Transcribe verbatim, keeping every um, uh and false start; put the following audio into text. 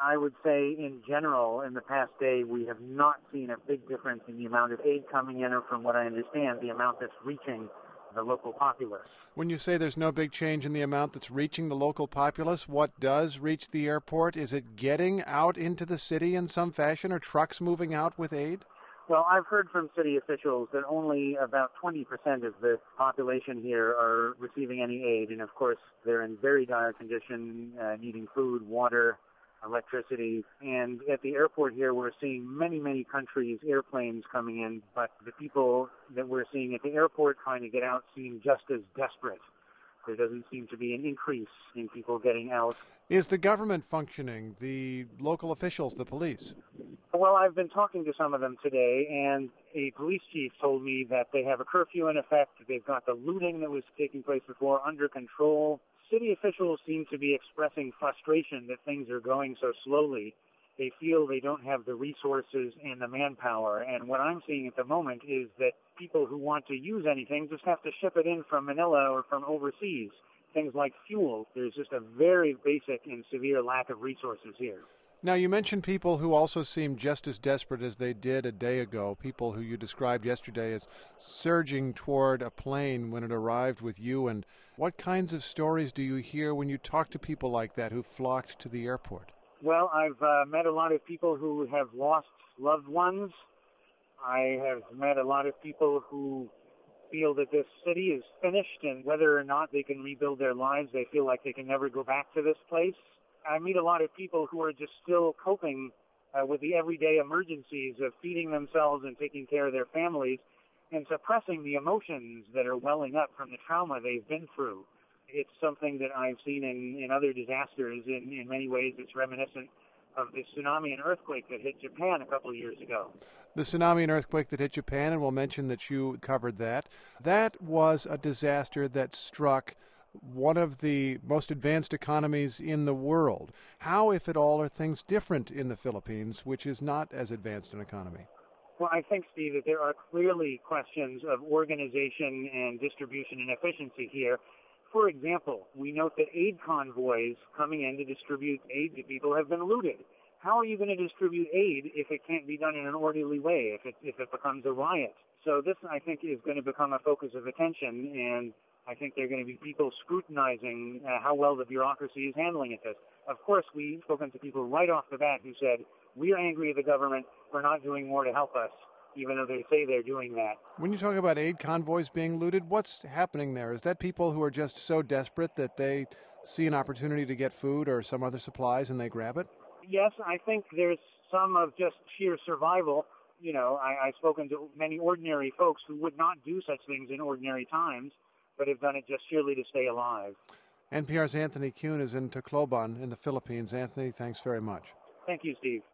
I would say in general, in the past day, we have not seen a big difference in the amount of aid coming in, or from what I understand, the amount that's reaching the local populace. When you say there's no big change in the amount that's reaching the local populace, what does reach the airport? Is it getting out into the city in some fashion, or trucks moving out with aid? Well, I've heard from city officials that only about twenty percent of the population here are receiving any aid. And, of course, they're in very dire condition, uh, needing food, water, electricity. And at the airport here, we're seeing many, many countries' airplanes coming in. But the people that we're seeing at the airport trying to get out seem just as desperate. There doesn't seem to be an increase in people getting out. Is the government functioning, the local officials, the police? Well, I've been talking to some of them today, and a police chief told me that they have a curfew in effect. They've got the looting that was taking place before under control. City officials seem to be expressing frustration that things are going so slowly. They feel they don't have the resources and the manpower. And what I'm seeing at the moment is that people who want to use anything just have to ship it in from Manila or from overseas. Things like fuel. There's just a very basic and severe lack of resources here. Now, you mentioned people who also seem just as desperate as they did a day ago, people who you described yesterday as surging toward a plane when it arrived with you. And what kinds of stories do you hear when you talk to people like that who flocked to the airport? Well, I've uh, met a lot of people who have lost loved ones. I have met a lot of people who feel that this city is finished, and whether or not they can rebuild their lives, they feel like they can never go back to this place. I meet a lot of people who are just still coping uh, with the everyday emergencies of feeding themselves and taking care of their families and suppressing the emotions that are welling up from the trauma they've been through. It's something that I've seen in, in other disasters. In, in many ways, it's reminiscent of the tsunami and earthquake that hit Japan a couple of years ago. The tsunami and earthquake that hit Japan, and we'll mention that you covered that, that was a disaster that struck one of the most advanced economies in the world. How, if at all, are things different in the Philippines, which is not as advanced an economy? Well, I think, Steve, that there are clearly questions of organization and distribution and efficiency here. For example, we note that aid convoys coming in to distribute aid to people have been looted. How are you going to distribute aid if it can't be done in an orderly way, if it, if it becomes a riot? So this, I think, is going to become a focus of attention, and I think there are going to be people scrutinizing uh, how well the bureaucracy is handling it. This. Of course, we've spoken to people right off the bat who said, we are angry at the government for not doing more to help us, even though they say they're doing that. When you talk about aid convoys being looted, what's happening there? Is that people who are just so desperate that they see an opportunity to get food or some other supplies and they grab it? Yes, I think there's some of just sheer survival. You know, I, I've spoken to many ordinary folks who would not do such things in ordinary times, but have done it just sheerly to stay alive. N P R's Anthony Kuhn is in Tacloban in the Philippines. Anthony, thanks very much. Thank you, Steve.